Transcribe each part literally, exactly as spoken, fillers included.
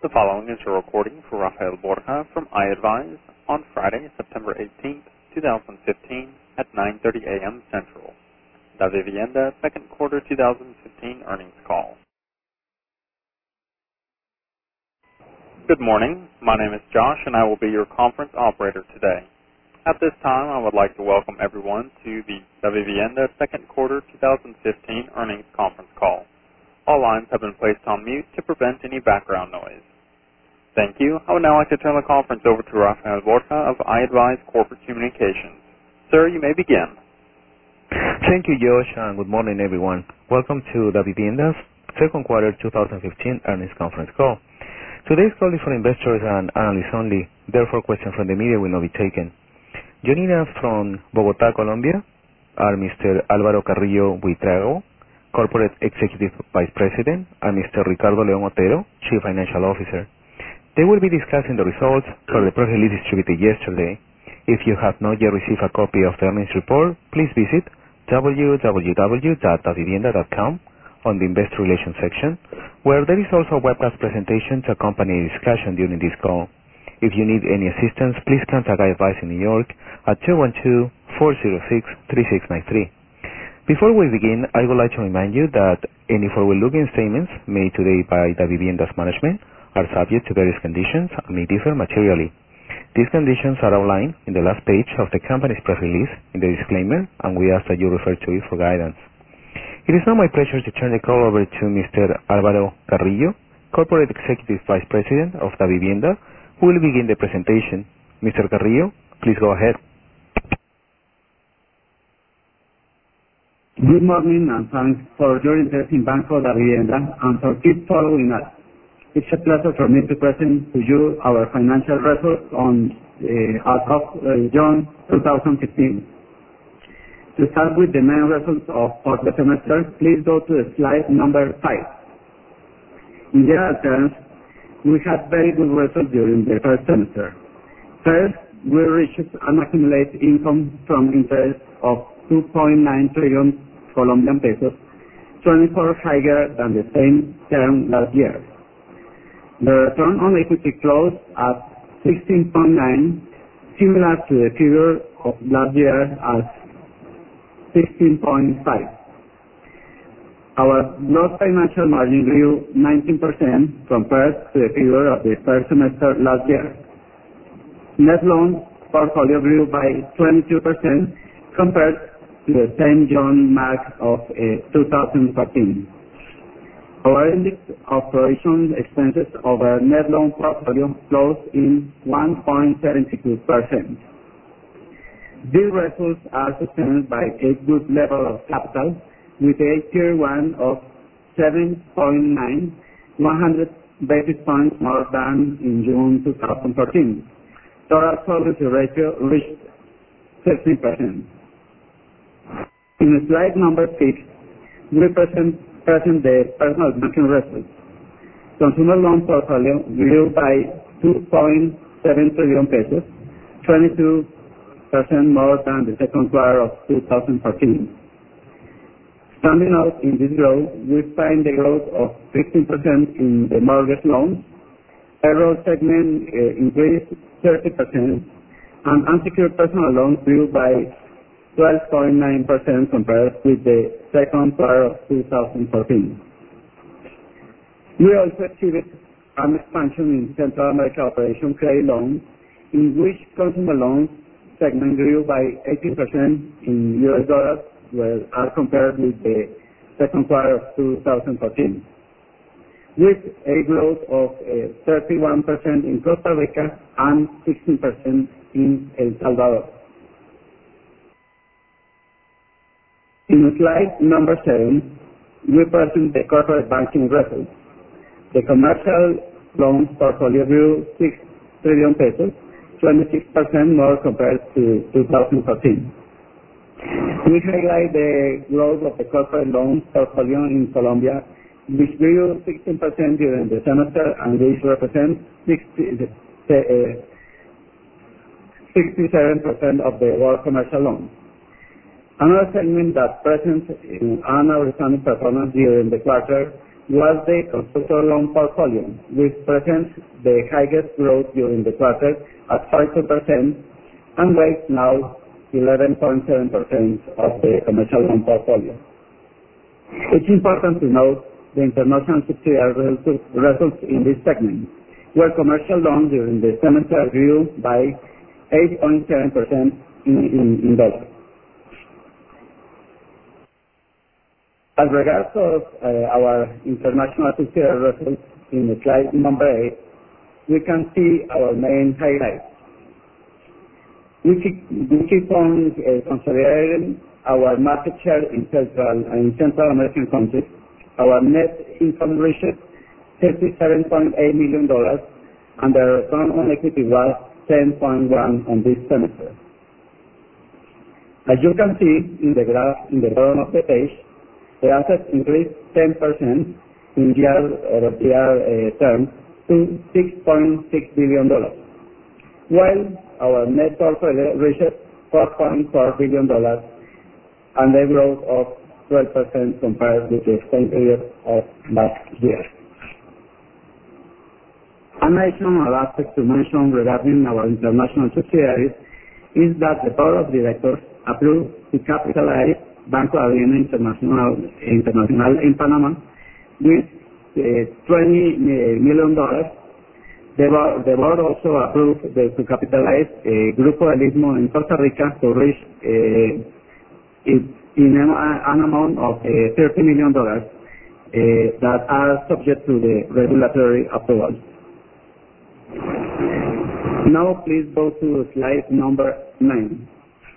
The following is a recording for Rafael Borja from iAdvise on Friday, September eighteenth, twenty fifteen at nine thirty a m Central. Da Vivienda second quarter twenty fifteen earnings call. Good morning. My name is Josh and I will be your conference operator today. At this time, I would like to welcome everyone to the Da Vivienda second quarter twenty fifteen earnings conference call. All lines have been placed on mute to prevent any background noise. Thank you. I would now like to turn the conference over to Rafael Borja of iAdvise Corporate Communications. Sir, you may begin. Thank you, Josh, and good morning, everyone. Welcome to Da Vivienda's second quarter twenty fifteen earnings conference call. Today's call is for investors and analysts only. Therefore, questions from the media will not be taken. Joining us from Bogotá, Colombia, are Mister Álvaro Carrillo Buitrago, Corporate Executive Vice President, and Mister Ricardo León Otero, Chief Financial Officer. They will be discussing the results for the press release distributed yesterday. If you have not yet received a copy of the earnings report, please visit w w w dot da vivienda dot com on the Investor Relations section, where there is also a webcast presentation to accompany the discussion during this call. If you need any assistance, please contact iAdvise in New York at two one two, four zero six, three six nine three. Before we begin, I would like to remind you that any forward-looking statements made today by Da Vivienda's management are subject to various conditions and may differ materially. These conditions are outlined in the last page of the company's press release in the disclaimer, and we ask that you refer to it for guidance. It is now my pleasure to turn the call over to Mister Álvaro Carrillo, Corporate Executive Vice President of Da Vivienda, who will begin the presentation. Mister Carrillo, please go ahead. Good morning and thanks for your interest in Banco Da Vivienda and for keep following us. It's a pleasure for me to present to you our financial results on uh, as of uh, June twenty fifteen. To start with the main results of for the semester, please go to slide number five. In general terms, we had very good results during the first semester. First, we reached an accumulated income from interest of two point nine trillion Colombian pesos, twenty-four higher than the same term last year. The return on equity closed at sixteen point nine, similar to the figure of last year as sixteen point five. Our gross financial margin grew nineteen percent compared to the figure of the first semester last year. Net loan portfolio grew by twenty-two percent compared to the same June mark of uh, two thousand fourteen. Our index of provision expenses over net loan portfolio closed in one point seven two percent. These results are sustained by a good level of capital with a Tier one of seven point nine, one hundred basis points more than in June two thousand fourteen. Total solvency ratio reached thirteen percent. In slide number six, we present, present the personal banking results. Consumer loan portfolio grew by two point seven trillion pesos, twenty-two percent more than the second quarter of two thousand fourteen. Standing out in this growth, we find the growth of fifteen percent in the mortgage loans, payroll segment uh, increased thirty percent, and unsecured personal loans grew by twelve point nine percent compared with the second quarter of two thousand fourteen. We also achieved an expansion in Central America operation credit loans, in which consumer loans segment grew by eighteen percent in U S dollars, well, as compared with the second quarter of two thousand fourteen, with a growth of uh, thirty-one percent in Costa Rica and sixteen percent in El Salvador. In slide number seven, we present the corporate banking results. The commercial loans portfolio grew six trillion pesos, twenty-six percent more compared to two thousand fourteen. We highlight the growth of the corporate loans portfolio in Colombia, which grew sixteen percent during the semester, and which represents sixty-seven percent of the world commercial loans. Another segment that presents an outstanding performance during the quarter was the constructor loan portfolio, which presents the highest growth during the quarter at forty-two percent and weighs now eleven point seven percent of the commercial loan portfolio. It's important to note the international subsidiary results in this segment, where commercial loans during the semester grew by eight point seven percent in, in, in dollars. As regards of uh, our international subsidiary results in slide number eight, we can see our main highlights. We keep, we keep on uh, consolidating our market share in Central and Central American countries. Our net income reached thirty-seven point eight million dollars, and the return on equity was ten point one on this semester. As you can see in the graph in the bottom of the page, the assets increased ten percent in year-over-year uh, terms to six point six billion dollars, while our net portfolio reached four point four billion dollars, and a growth of twelve percent compared with the same period of last year. An additional aspect to mention regarding our international subsidiaries is that the board of directors approved to capitalize Banco Davivienda Internacional, Internacional in Panama with uh, twenty million dollars. The board, the board also approved the, to capitalize uh, Grupo El Istmo in Costa Rica to reach uh, it, in an, an amount of uh, thirty million dollars uh, that are subject to the regulatory approval. Now please go to slide number nine.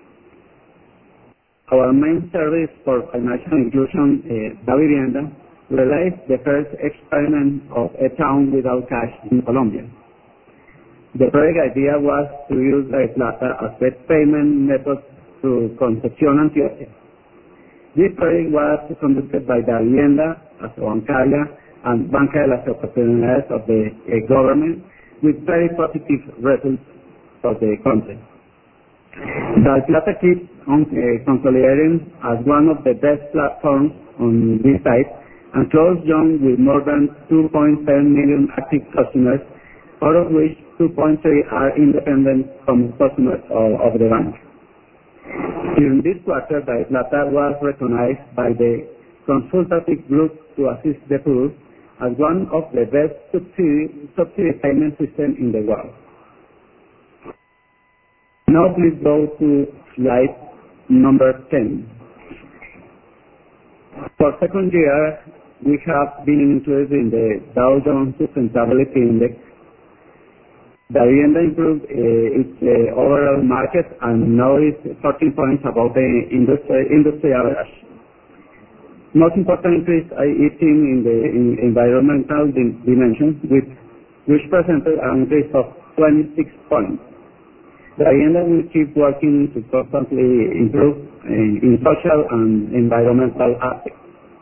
Our main service for financial inclusion, uh, Davivienda, realized the first experiment of a town without cash in Colombia. The project idea was to use DaviPlata as a payment method through Concepción, Antioquia. This project was conducted by Davivienda, Bancaria, and Banca de las Oportunidades of the uh, government, with very positive results for the country. DaviPlata keeps on uh, consolidating as one of the best platforms on this site, and closed June with more than two point seven million active customers, out of which two point three are independent from customers of, of the bank. During this quarter, DaviPlata was recognized by the consultative group to assist the poor as one of the best subsidy, subsidy payment systems in the world. Now please go to slide number ten. For second year, we have been included in the Dow Jones Sustainability Index. Davivienda improved uh, its uh, overall market and now is fourteen points above the industry, industry average. Most important increase is seen in the in environmental di dimension, with, which presented an increase of twenty-six points. Davivienda will keep working to constantly improve in, in social and environmental aspects.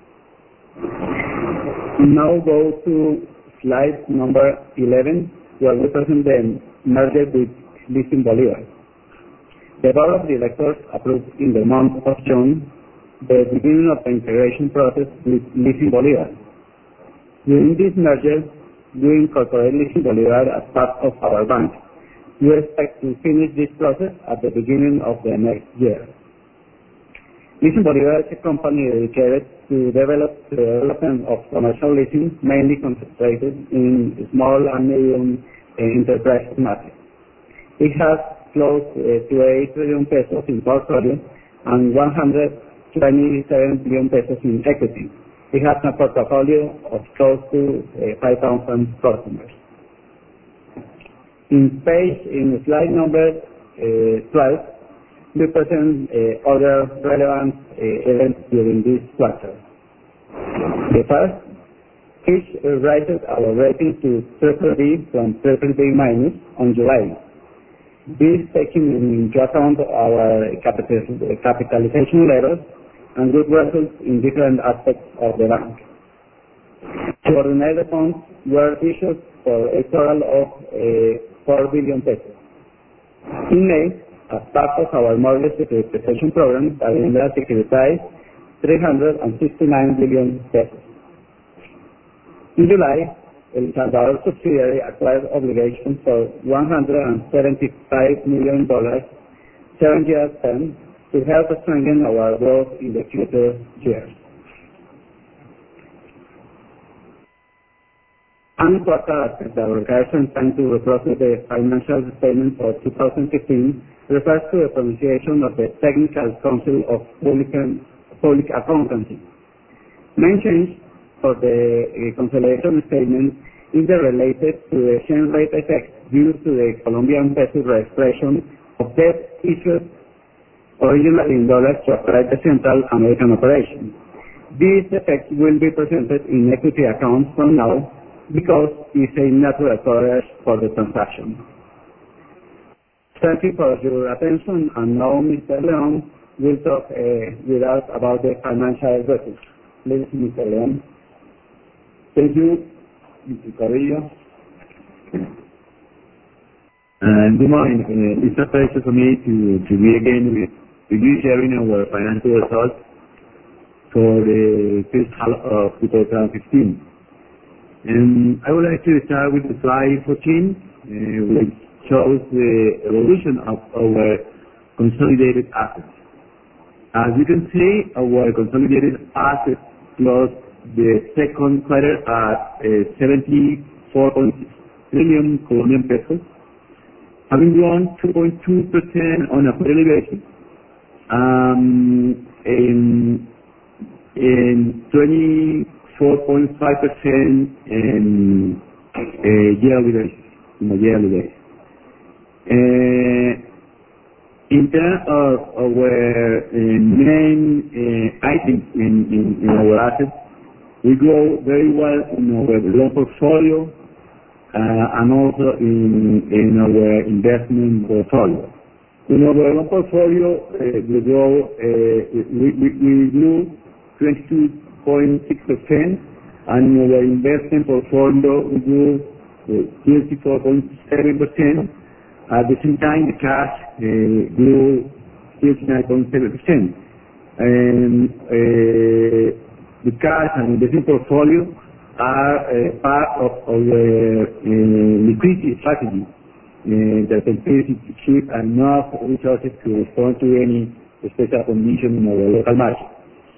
Now go to slide number eleven, where we present the merger with Leasing Bolivar. The board of directors approved in the month of June the beginning of the integration process with Leasing Bolivar. During this merger, we incorporate Leasing Bolivar as part of our bank. We expect to finish this process at the beginning of the next year. Leasing Bolivar is a company dedicated to develop the development of commercial leasing, mainly concentrated in small and medium uh, enterprise market. It has close uh, to eight trillion pesos in portfolio and one hundred twenty-seven billion pesos in equity. It has a portfolio of close to uh, five thousand customers. In page, in slide number uh, twelve, we present uh, other relevant uh, events during this quarter. The first, Fitch uh, raised our rating to triple B from triple B minus on July. This taking into account our capitalization levels and good results in different aspects of the bank. Subordinated bonds were issued for a total of uh, four billion pesos. In May, as part of our mortgage securitization program, Davivienda securitized three hundred sixty-nine billion pesos. In July, El Salvador subsidiary acquired obligations for one hundred seventy-five million dollars, seven-year term, to help strengthen our growth in the future years. An important aspect that requires some time to reprocess the financial statement for two thousand fifteen refers to the pronunciation of the Technical Council of Public, Public Accountancy. Main change for the uh, consolidation statement is the related to the exchange rate effect due to the Colombian peso registration of debt issued originally in dollars to operate the Central American operation. This effect will be presented in equity accounts from now because it's a natural coverage for the transaction. Thank you for your attention, and now Mister Leon will talk uh, with us about the financial records. Please, Mister Leon. Thank you, Mister Carrillo. And good morning. Uh, it's a pleasure for me to, to be again with, with you sharing our financial results for the first half of two thousand fifteen. And I would like to start with the slide fourteen, uh, which shows the evolution of our consolidated assets. As you can see, our consolidated assets closed the second quarter at uh, seventy-four point six trillion Colombian pesos, having grown two point two percent on a quarterly basis, um, in, in twenty-four point five percent in a yearly basis, in a yearly basis. Uh, in terms of our uh, main uh, items in, in, in our assets, we grow very well in our loan portfolio uh, and also in, in our investment portfolio. In our loan portfolio, uh, we grow, uh, we, we, we grew twenty-two point six percent, and in our investment portfolio we grew thirty-four point seven percent. At the same time, the cash uh, grew thirty-nine point seven percent. And uh, the cash and investment portfolio are uh, part of our uh, liquidity strategy uh, that entails to keep enough resources to respond to any special condition in our local market.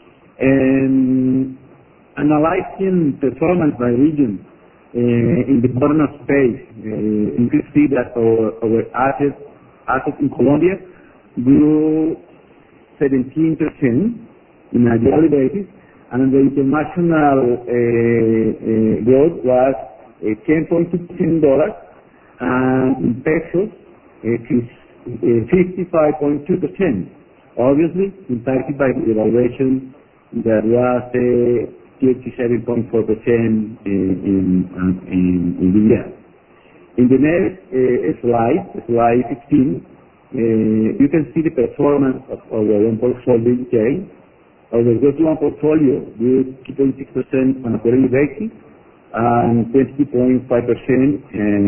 And analyzing performance by region uh, in the bottom of page, uh, you can see that our, our assets, assets in Colombia grew seventeen percent in a yearly basis, and the international uh, uh, growth was uh, ten point two percent in dollars, and in pesos it is uh, fifty-five point two percent, obviously impacted by the devaluation that was uh, thirty-seven point four percent in, in, in, in the year. In the next uh, slide, slide sixteen, uh, you can see the performance of our loan portfolio in detail. Our gross loan portfolio grew two point six percent on a quarterly basis and twenty point five percent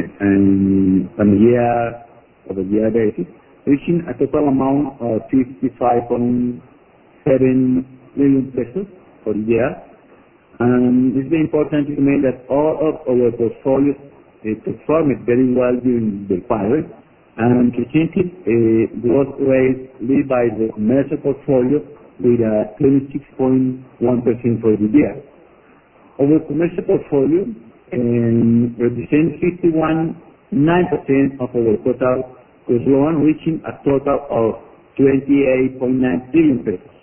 on a year over year basis, reaching a total amount of fifty-five point seven million pesos for the year. And it's very important to remind that all of our portfolios uh, performed very well during the quarter, and presented a growth rate led by the commercial portfolio with a twenty-six point one percent for the year. Our commercial portfolio um, represents fifty-one point nine percent of our total gross loan, reaching a total of twenty-eight point nine trillion pesos.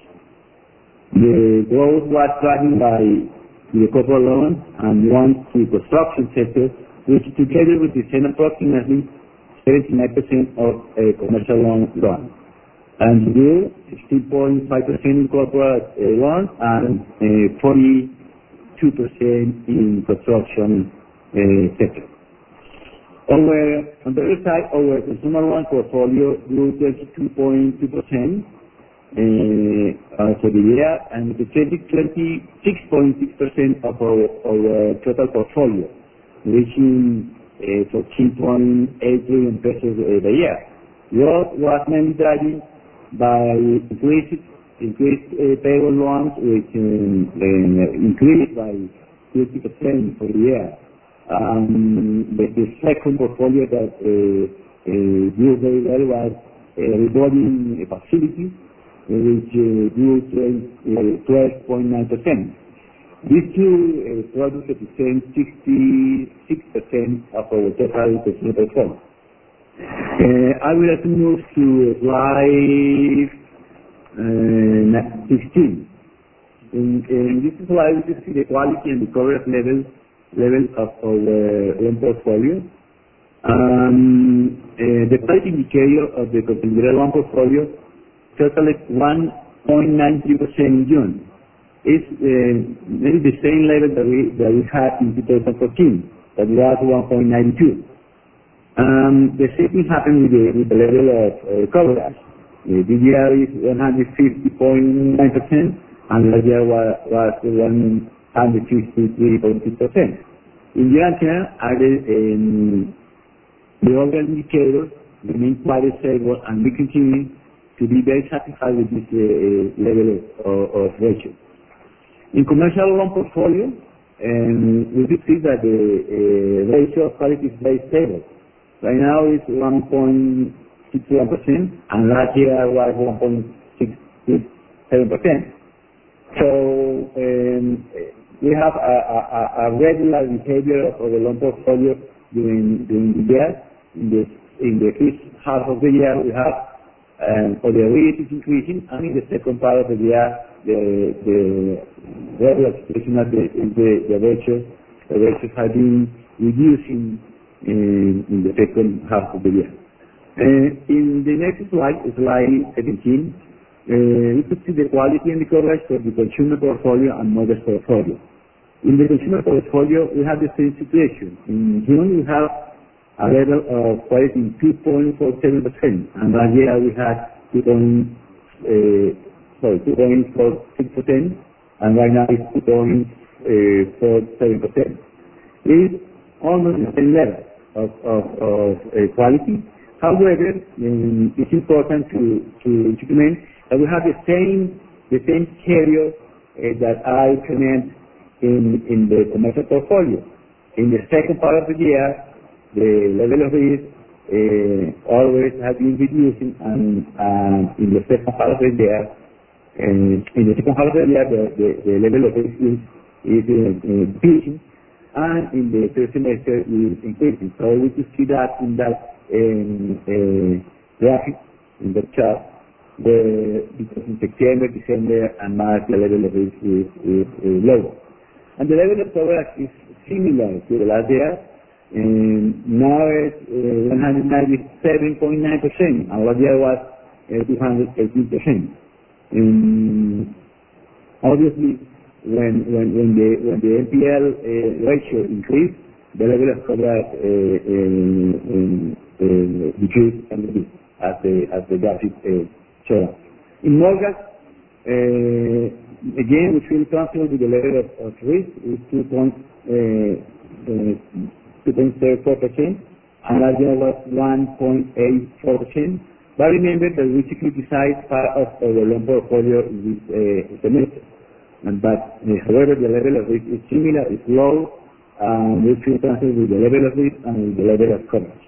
The growth was driven by the corporate loans and loans to the construction sector, which together represent approximately seventy-nine percent of uh, commercial loan loans, and grew sixteen point five percent in corporate uh, loans and uh, forty-two percent in construction uh, sector. Our, on the other side, our consumer loan portfolio grew thirty-two point two percent Uh, uh, for the year, and represented twenty-six point six percent of our, our total portfolio, reaching uh, fourteen point eight trillion pesos uh, a year. Growth was mainly driven by increased, increased uh, payroll loans, which um, uh, increased by thirty percent for the year. Um, the, the second portfolio that uh, uh, grew very well was uh, revolving facilities, uh, which uh, grew twelve point nine percent. These two uh, products represent sixty-six percent of our total consumer portfolio. Uh, I would like to move to slide uh, sixteen. In, in this slide, we see the quality and the coverage level, level of our loan portfolio. Um, uh, the quality indicator of the consolidated loan portfolio totaled one point nine three percent in June. It's uh, maybe the same level that we that we had in two thousand fourteen, that was one point nine two. Um, the same thing happened with the, with the level of uh, coverage. Uh, this year is one hundred fifty point nine percent, and last year was, was one hundred fifty-three point six percent. In general terms, um, the other indicators remain quite stable, and we continue to be very satisfied with this uh, level of, of, of ratio. In commercial loan portfolio, um, we do see that the uh, ratio of quality is very stable. Right now it's one point six one percent, and last year was one point six seven percent. So um, we have a, a, a regular behavior of the loan portfolio during, during the year. In the, in the first half of the year, we have um, for the rate is increasing, and in the second part of the year, the the regular situation of the the, the ratio the ratios have been reducing in, in the second half of the year. Uh, in the next slide, slide seventeen, uh, we could see the quality and the coverage for the consumer portfolio and mortgage portfolio. In the consumer portfolio, we have the same situation. In June, we have a level of quality in two point four seven percent, and last year we had two point four six percent, and right now it's two point four seven percent. It's almost the same level of, of, of uh, quality. However, um, it's important to, to document that we have the same the same scenario uh, that I comment in in the commercial portfolio. In the second part of the year, the level of risk uh, always has been reducing, and, and in the second part of the year, and in the second part of the year, the, the, the level of risk is, is uh, increasing, and in the third semester is increasing. So we can see that in that um, uh, graphic, in the chart, the, because in September, December, and March, the level of risk is, is uh, lower. And the level of coverage is similar to the last year. Um, now it's uh, one hundred ninety-seven point nine percent, and last year was uh, two hundred eighteen percent. Um, obviously, when when when the when the N P L uh, ratio increased, the level of coverage uh, um, um, uh, decreased a little bit, as the as the graphic uh, shows. In mortgage, uh, again, we feel comfortable with the level of, of risk. It's two point two point zero four percent, and last year was one point eight four percent. But remember that we securitize part of our loan portfolio in this uh, semester. And but uh, however, the level of risk is similar, it's low, and we feel comfortable with the level of risk and with the level of coverage.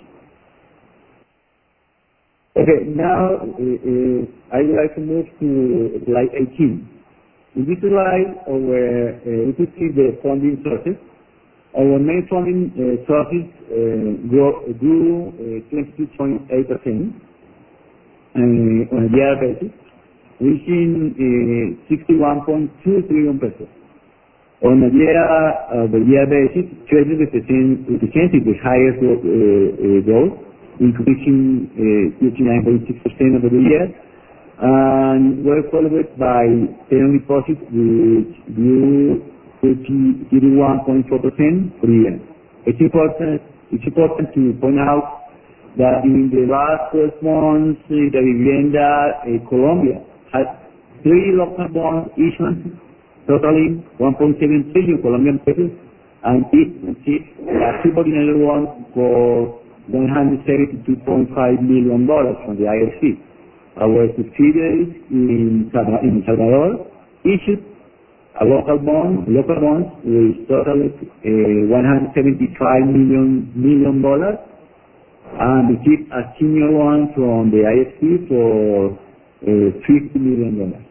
Okay, now uh, uh, I would like to move to slide eighteen. In this slide, our, uh, we could see the funding sources. Our main funding uh, sources uh, grew, grew uh, twenty-two point eight percent uh, on a year basis, reaching uh, sixty-one point two trillion pesos. On a year uh, the year basis, trading represented the highest uh, uh, growth, increasing uh, fifty-nine point six percent over the year, and were followed by term deposits, which grew thirty-one point four percent per year. It's important, it's important to point out that in the last twelve months, uh, the Vivienda uh, Colombia had three local bond issuances totaling one point seven trillion Colombian pesos, and it received a subordinated one for one hundred seventy-two point five million dollars from the I F C. Our subsidiaries in Salvador issued a local bond, local bonds, which totaled uh, one hundred seventy-five million million dollars, and received a senior one from the I F C for uh, fifty million dollars.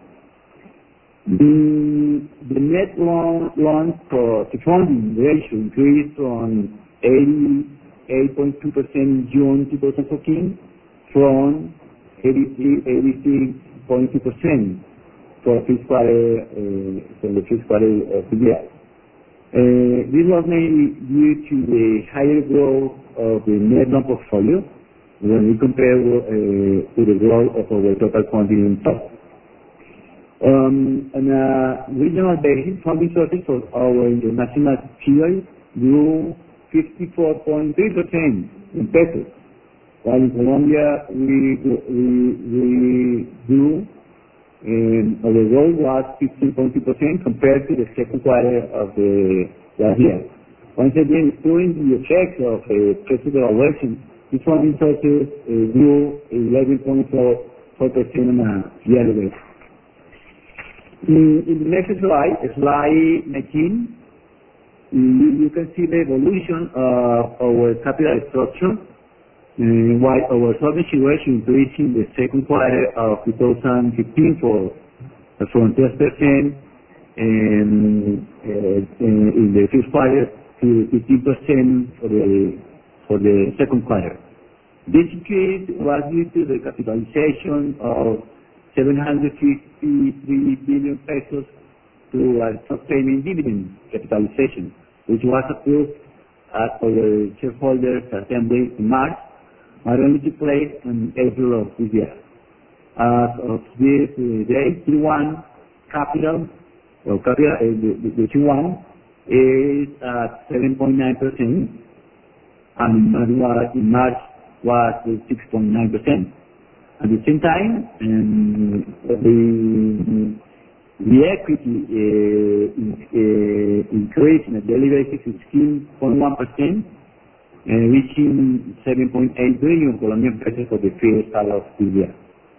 The, the net loan, loans for the funding ratio increased from eighty-eight point two percent in June twenty fourteen from eighty-six point two percent for first quarter, uh, for the first quarter of the year. Uh, this was mainly due to the higher growth of the net loan portfolio when we compare uh, to the growth of our total funding in total. Um, on a regional basis, funding sources for our international subsidiaries grew fifty-four point three percent in pesos, while in Colombia we, we, we grew, and our growth was fifteen point two percent compared to the second quarter of the last year. Once again, excluding the effects of uh, peso devaluation, these funding sources uh, grew eleven point four percent on a yearly basis. In, in the next slide, slide nineteen, you, you can see the evolution of our capital structure, uh, while our solvency ratio increased in the second quarter of two thousand fifteen for, uh, from twelve percent and, uh, in the first quarter to fifteen percent for the, for the second quarter. This increase was due to the capitalization of seven hundred fifty-three billion pesos to a stock payment dividend capitalization, which was approved at our shareholders' assembly in March, but only took place in April of this year. As of this uh, day, T one capital, or capital, uh, the, the T one is at seven point nine percent, and in March was six point nine percent. At the same time, um, the, the equity uh, uh, increased on a daily basis to sixteen point one percent, uh, reaching seven point eight billion Colombian pesos for the first half of the year.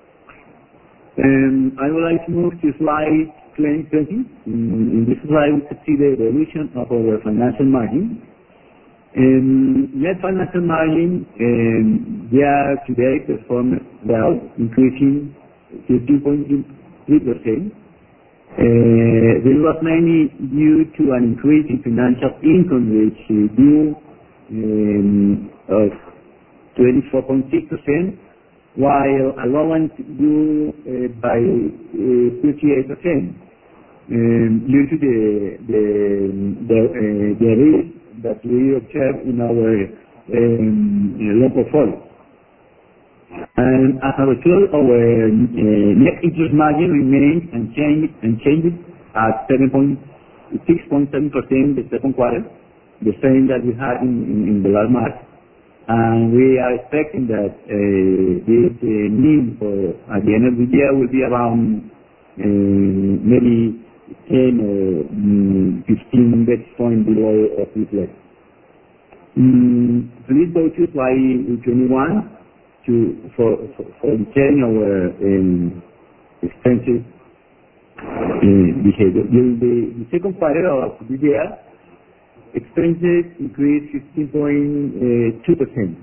Um, I would like to move to slide twenty. In, in this slide, we can see the evolution of our financial margin. Um, net financial margin um, year to date performed well, increasing fifteen point three percent. Uh, this was mainly due to an increase in financial income, which uh, grew um, of twenty-four point six percent, while allowance grew uh, by uh, fifty-eight percent um, due to the the the, uh, the risk that we observe in our um, loan portfolio. And as a result, our uh, net interest margin remained unchanged, unchanged at six point seven percent the second quarter, the same that we had in, in, in the last March. And we are expecting that uh, this uh, NIM for at the end of the year will be around uh, maybe ten or um, fifteen basis points below of this level. Um, please go to slide twenty-one to for for, for detailing our um, expenses uh, behavior. During the, the second quarter of the year, expenses increased fifteen point two percent.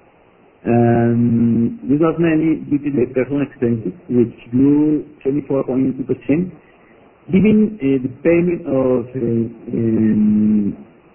Um, this was mainly due to the personal expenses, which grew twenty-four point two percent. Given uh, the payment of uh, um,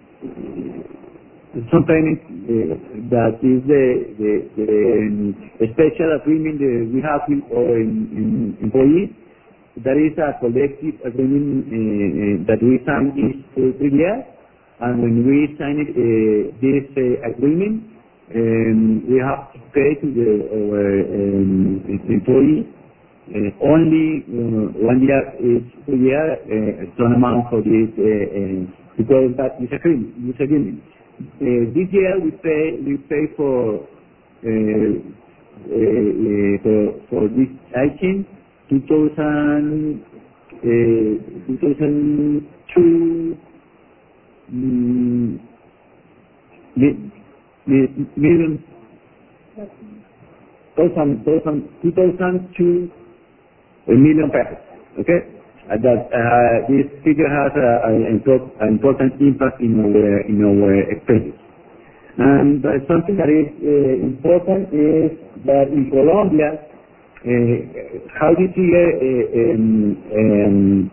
some payment uh, that is the, the, the um, special agreement that we have with our um, employees, that is a collective agreement uh, uh, that we signed each for three years, and when we signed uh, this uh, agreement, um, we have to pay to the, our um, employees Uh, only uh, one year each year uh, some amount for this uh, uh, because that is agreement. This agreement. Uh, this year we pay we pay for uh, uh, uh, for, for this item two thousand uh, two thousand two um, million thousand thousand two thousand two. A million pesos, okay? uh, that uh, this figure has an important impact in our in our expenses. And uh, something that is uh, important is that in Colombia, uh, how this figure uh, um, um,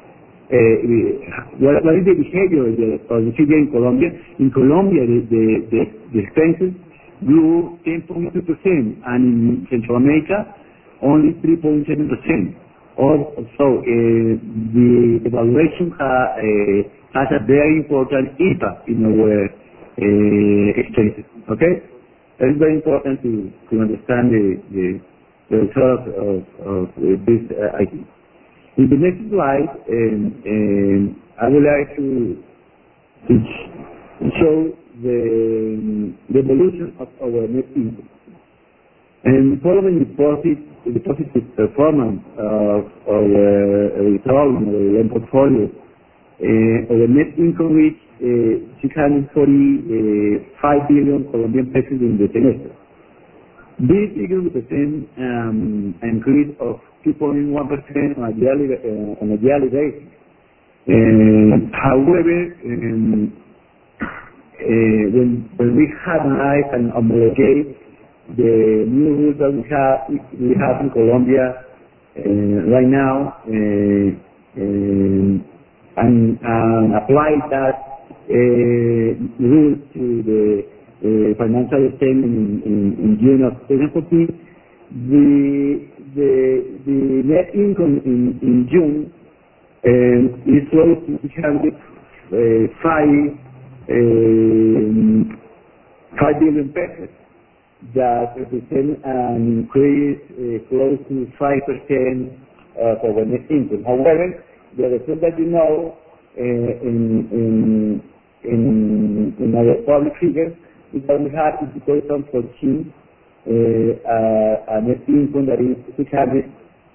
uh, what, what is the behavior of the, of the figure in Colombia? In Colombia, the, the, the, the expenses grew ten point two percent, and in Central America, only three point seven percent. Also, uh, the evaluation ha, uh, has a very important impact in our uh, expenses. Okay, it's very important to, to understand the, the, the result of, of uh, this uh, item. In the next slide, um, um, I would like to, to show the, the evolution of our net income. And following the positive, the positive performance of our result in our loan portfolio, uh, our net income reached uh, six hundred forty-five billion Colombian pesos in the semester. This figure represents um, an increase of two point one percent on a yearly uh, on a yearly basis. Uh, however, um, uh, when, when we have analyzed and homologate the new rules that we have we have in Colombia uh, right now, uh, um, and, and apply that uh, rule to the uh, financial statement in, in, in June of twenty fourteen, the the the net income in, in June uh, is close to six hundred five billion pesos. That represent an increase uh, close to five percent of our net income. However, the result that you know uh, in, in, in, in our public figures is that we have in two thousand fourteen uh, uh, a net income that is six hundred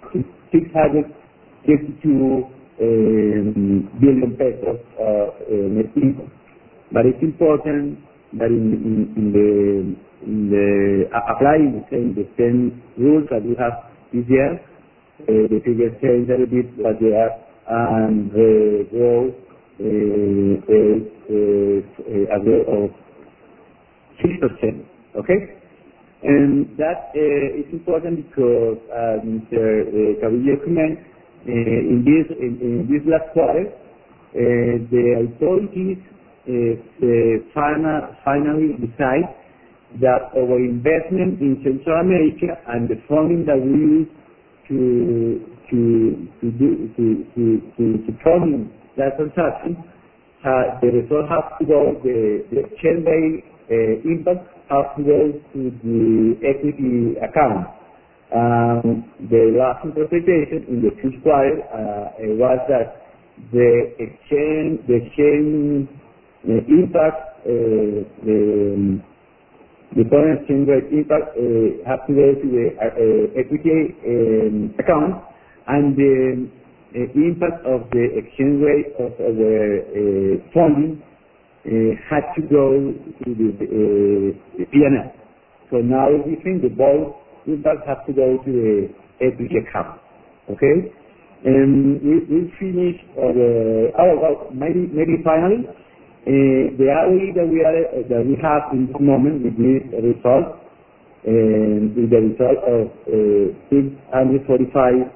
fifty-two um, billion pesos of uh, net income. But it's important that in, in, in the in the uh, applying the same the same rules that we have this year, uh, the figures change a little bit what they are, and the growth uh, is uh, a growth of six percent. Okay, and that uh, is important because uh, Mister Cabrillo commented uh, in this in, in this last quarter, uh, the authorities uh, uh, final, finally decide that our investment in Central America and the funding that we use to to to do to to to, to fund that transaction, uh, the result has to go the the exchange rate uh, impact has to go to the equity account. Um, the last interpretation in the first quarter uh, was that the exchange the exchange uh, impact uh, the The foreign exchange rate impact uh, has to go to the uh, uh, equity um, account, and the uh, impact of the exchange rate of our uh, funding uh, had to go to the, uh, the P and L. So now we think the both impacts have to go to the equity account. Okay, and we we finish our oh well maybe maybe finally. Uh, the R O E that we are uh, that we have in this moment with this result, and uh, with the result of uh, six hundred forty-five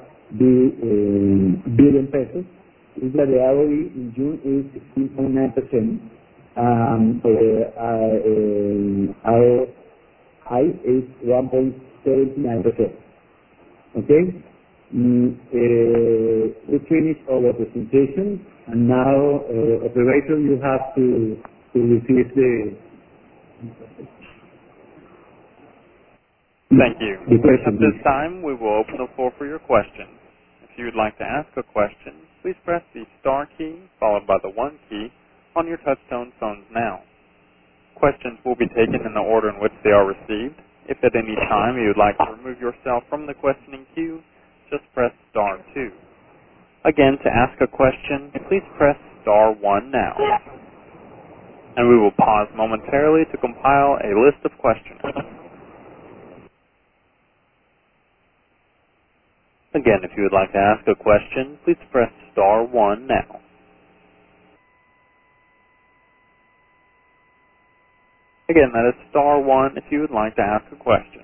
billion pesos, is that the R O E in June is sixteen point nine percent. Um, so the uh, uh, R O I is one point seven nine percent. Okay. Mm, uh, we finished our presentation, and now, uh, operator, you have to to receive the. Thank you. The question, At this please. time, we will open the floor for your questions. If you would like to ask a question, please press the star key followed by the one key on your touchtone phones now. Questions will be taken in the order in which they are received. If at any time you would like to remove yourself from the questioning queue, just press star two. Again, to ask a question, please press star one now. And we will pause momentarily to compile a list of questions. Again, if you would like to ask a question, please press star one now. Again, that is star one if you would like to ask a question.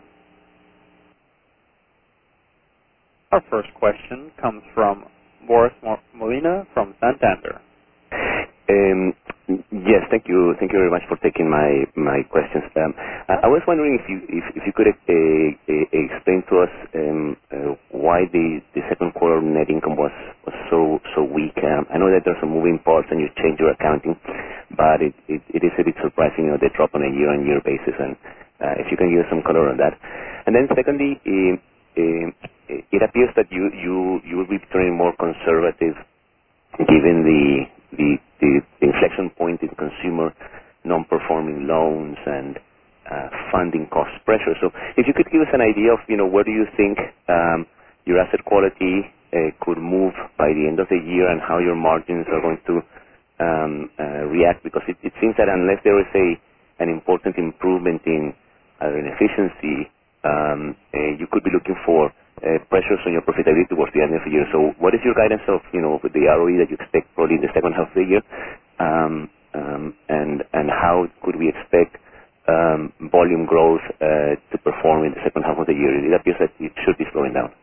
Our first question comes from Boris Molina from Santander. Um, yes, thank you. Thank you very much for taking my my questions. Um, I, I was wondering if you if, if you could uh, uh, explain to us um, uh, why the, the second quarter net income was, was so so weak. Um, I know that there's some moving parts and you changed your accounting, but it, it, it is a bit surprising, you know, the drop on a year-on-year basis. And uh, if you can give us some color on that. And then secondly, uh, uh, it appears that you you you will be turning more conservative given the The, the inflection point in consumer non-performing loans and uh, funding cost pressure. So if you could give us an idea of, you know, where do you think um, your asset quality uh, could move by the end of the year and how your margins are going to um, uh, react, because it, it seems that unless there is a an important improvement in, uh, in efficiency, um, uh, you could be looking for Uh, pressures on your profitability towards the end of the year. So what is your guidance of, you know, the R O E that you expect probably in the second half of the year? Um, um, and and how could we expect um, volume growth uh, to perform in the second half of the year? It appears that it should be slowing down.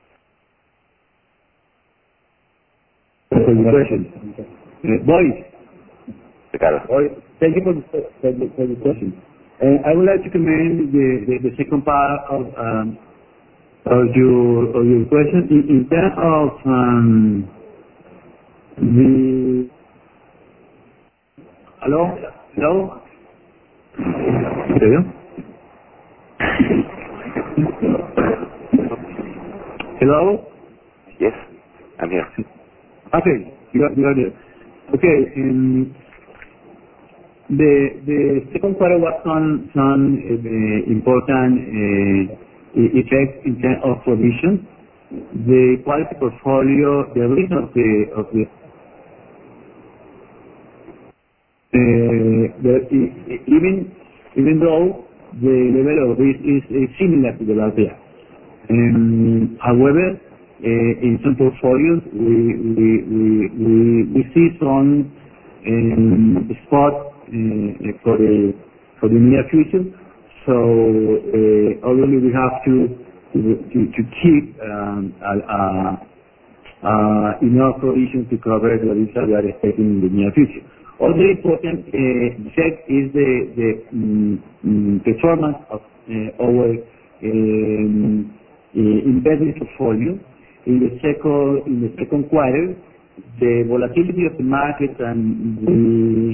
For the question. Uh, Boris. Ricardo. Boris, thank you for the, for the, for the question. Uh, I would like to comment the, the, the second part of um, Of your, of your question, in, in terms of um, the hello, hello, hello, hello. Yes, I'm here. Okay, you are, you are there. Okay, um, the the second quarter was some some uh, important. Uh, effect in terms of provision. The quality portfolio, the reason of the of the, uh, the even even though the level of risk is, is similar to the last year. Um, however, uh, in some portfolios we we we we, we see some um, spot uh, for the for the near future. So uh, obviously we have to to, to, to keep um, uh, uh, enough provision to cover the risk that we are expecting in the near future. Also important uh, check is the the um, performance of uh, our um, uh, investment portfolio in the second in the second quarter. The volatility of the market and the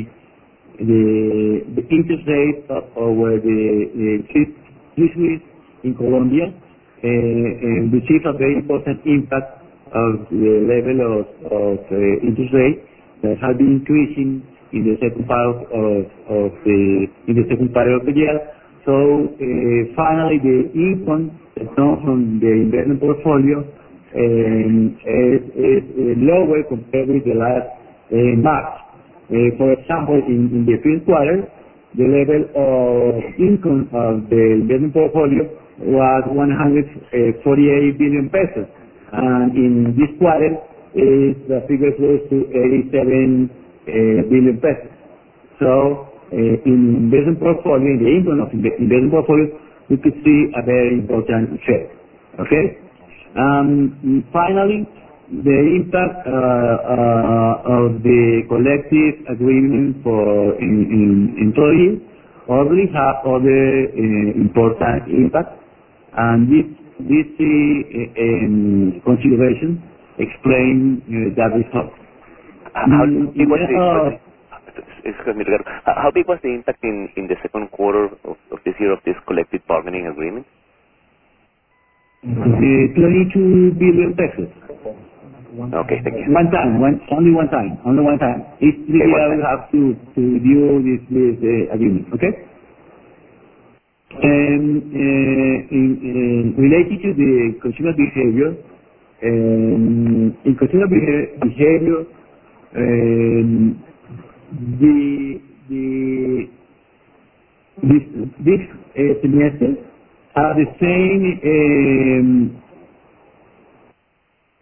The, the interest rate of our the treasuries in Colombia uh, uh, received a very important impact of the level of, of uh, interest rate that has been increasing in the second part of, of the in the second part of the year. So uh, finally, the income that comes from the investment portfolio um, is, is uh, lower compared with the last uh, March. Uh, for example, in, in the first quarter, the level of income of the investment portfolio was one hundred forty-eight billion pesos, and in this quarter, is the figure close to eighty-seven uh, billion pesos. So, uh, in investment portfolio, in the income of the investment portfolio, we could see a very important effect. Okay. Um, finally, the impact uh, uh, of the collective agreement for in, in employees already have other uh, important impact, and this this uh, um, consideration explain uh, that result. How big was the, uh, excuse me, how big was the impact in, in the second quarter of, of this year of this collective bargaining agreement? Uh, twenty-two billion pesos. Okay, thank you. One time, one, only one time, only one time. Each three Okay, years we have to, to review this, this uh, agreement, okay? And uh, in, in related to the consumer behavior, um, in consumer behavior, behavior um, the the this this uh, semester are the same. Um,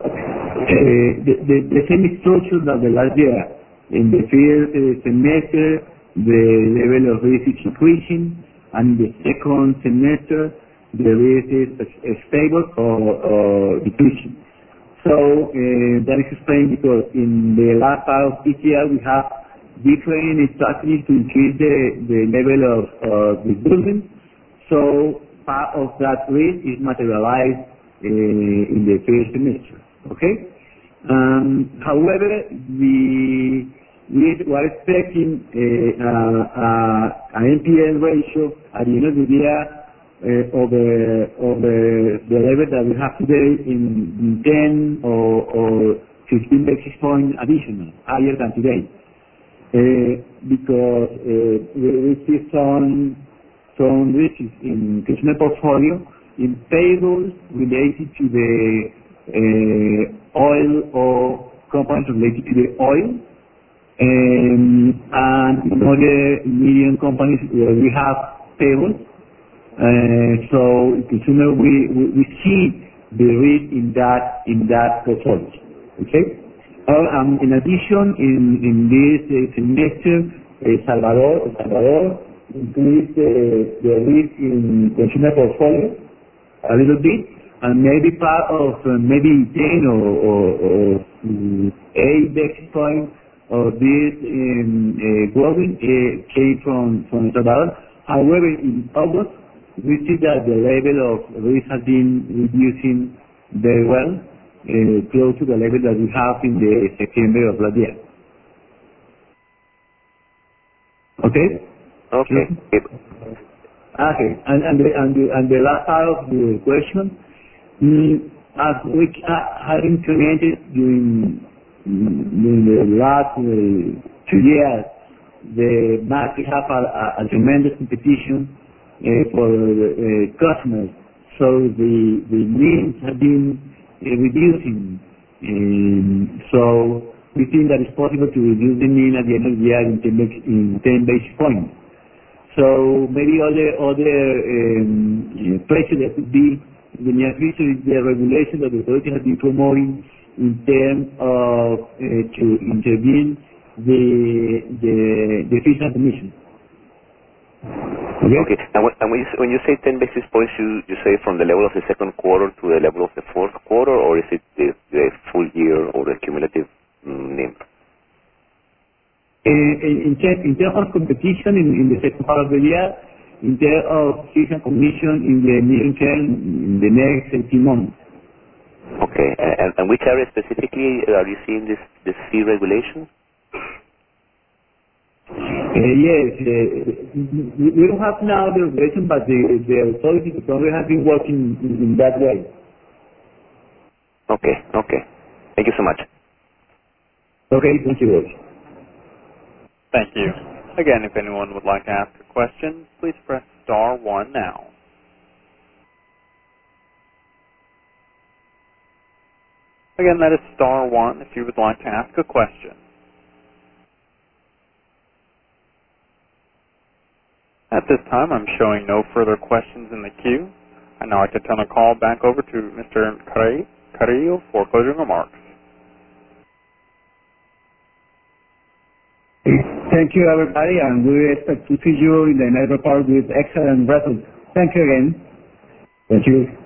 the, the, the same structure that the last year. In the first uh, semester, the level of risk is increasing, and the second semester, the risk is uh, stable or, or decreasing. So uh, that is explained because in the last part of each year we have different strategies to increase the, the level of uh, disbursement. So part of that risk is materialized uh, in the first semester. Okay. Um, however, we we are expecting uh, uh, uh, an N P L ratio at the end of the year uh, of, the, of the, the level that we have today in, in ten or, or fifteen basis points additional, higher than today. Uh, because uh, we, we see some, some risks in consumer portfolio in payables related to the uh, oil or companies related to the oil. Um, and in other medium companies where we have payables. Uh, so consumer, we, we, we see the risk in that in that portfolio. Okay. Uh, um, in addition, in in this uh, semester, El Salvador, El Salvador increased uh, the risk in consumer portfolio a little bit, and maybe part of uh, maybe ten or, or, or um, eight basis points of this um, uh, growing uh, came from, from El Salvador. However, in August, we see that the level of risk has been reducing very well, uh, close to the level that we have in the September of last year. Okay? Okay. Okay. Okay. And, and, the, and, the, and the last part of the question, mm, as we uh, have implemented during in the last uh, two years, the market have a, a, a tremendous competition uh, for uh, customers. So the the needs have been uh, reducing. Um, so we think that it's possible to reduce the need at the end of the year in ten, in ten basis points. So maybe other other um, pressure that could be in the near future is the regulation that the authority has been promoting in terms of uh, to intervene the the the fees and commission. Okay. okay. And, when, and when, you, when you say ten basis points, you, you say from the level of the second quarter to the level of the fourth quarter, or is it the, the full year or the cumulative mm, N I M? Uh, in, in, ter in terms of competition in, in the second part of the year, in terms of fees and commission in the medium term, in the next eighteen months. Okay, and, and which area specifically are you seeing this, this fee regulation? Uh, yes, uh, we don't have now the regulation, but the, the authorities have been working in, in that way. Okay, okay. Thank you so much. Okay, thank you. Thank you. Again, if anyone would like to ask a question, please press star one now. Again, that is star one if you would like to ask a question. At this time, I'm showing no further questions in the queue. I'd now like to turn the call back over to Mister Carrillo for closing remarks. Thank you, everybody, and we expect to see you in the next report with excellent results. Thank you again. Thank you.